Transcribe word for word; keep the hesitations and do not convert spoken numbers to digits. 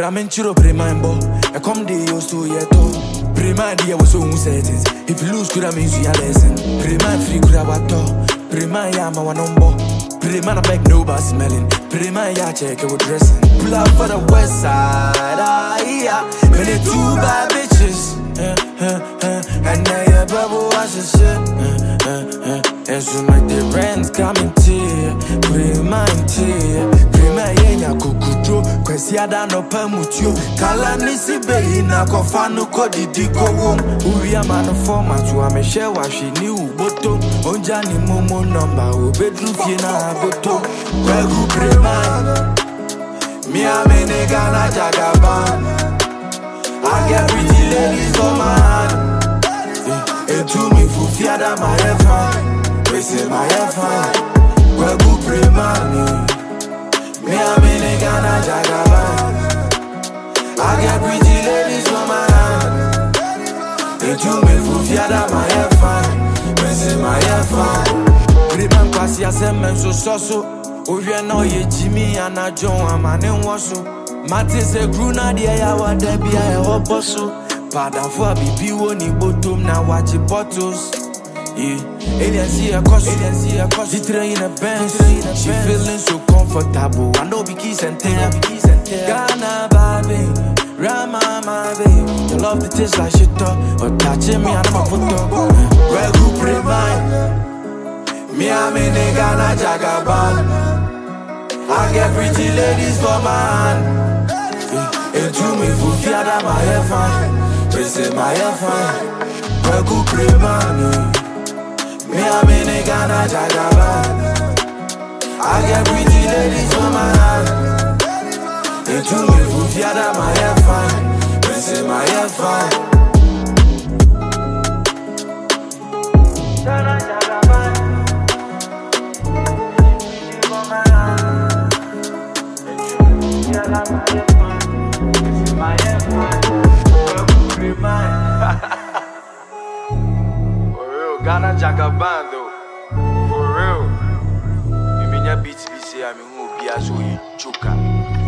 I'm in chiro remember. I come the used to yet. Prima dia was so settings. If you lose, could I mean you lesson? Prima free could have a talk. Prima yama one number. Prima beg nobody smelling. Prima ya check it with dressing. Pull up for the west side. Ah, yeah. Many two bad bitches. Uh, uh, uh, and now your bubble was a shit. Uh, uh, uh. And so my dear friends coming to you. Prima in tear. Prima yenya kukuto. Kwesi ada no pamutio. Kala nisi behi na kofano kodi diko wom. Uya mano format wa me share wa shi ni uboto. Onja ni momo number o bedroom fie na aboto. Kwegu Prima. Me a me nigga na jagaban. I get pretty ladies on my hand. It do me for fear that my hair fine. They say my hair fine. Well, good Prima. Me a me nigga na jagaban. I get pretty ladies on my hand. It do me for fear that my hair fine. They say my hair fine. Prima kwasi asemen so so so. Oye no ye Jimmy and a John amane waso. Mate se gruna dia ya wa debia e hoboso. Pada for bibi woni bottom na watch bottles. Yeah, alien see a cost, alien see a cost. She train a Benz, she feeling so comfortable. I know be keys and tail, keys and tail. Ghana baby, Rama my baby. You love the taste like shit up, or touching me and my foot up. Well, good Prima. Me I'm in a Ghana jagaban. I get pretty ladies for my hand. It do me for fear that my hair fine. They say my hair fine. Well, good Prima. Me I'm in a Ghana jagaban. I get pretty ladies for my hand. It do me for fear that my hair fine. They say my hair fine. Ghana jagaban. For real, Ghana jagaban though. For real. You mean your beats be say I mean who be as you choker.